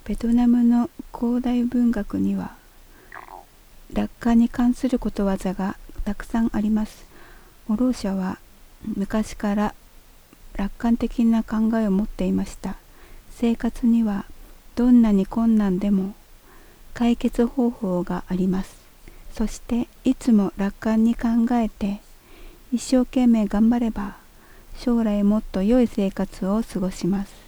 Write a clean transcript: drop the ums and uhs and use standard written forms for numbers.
ベトナムの古代文学には楽観に関することわざがたくさんあります。オローシャは昔から楽観的な考えを持っていました。生活にはどんなに困難でも解決方法があります。そしていつも楽観に考えて一生懸命頑張れば将来もっと良い生活を過ごします。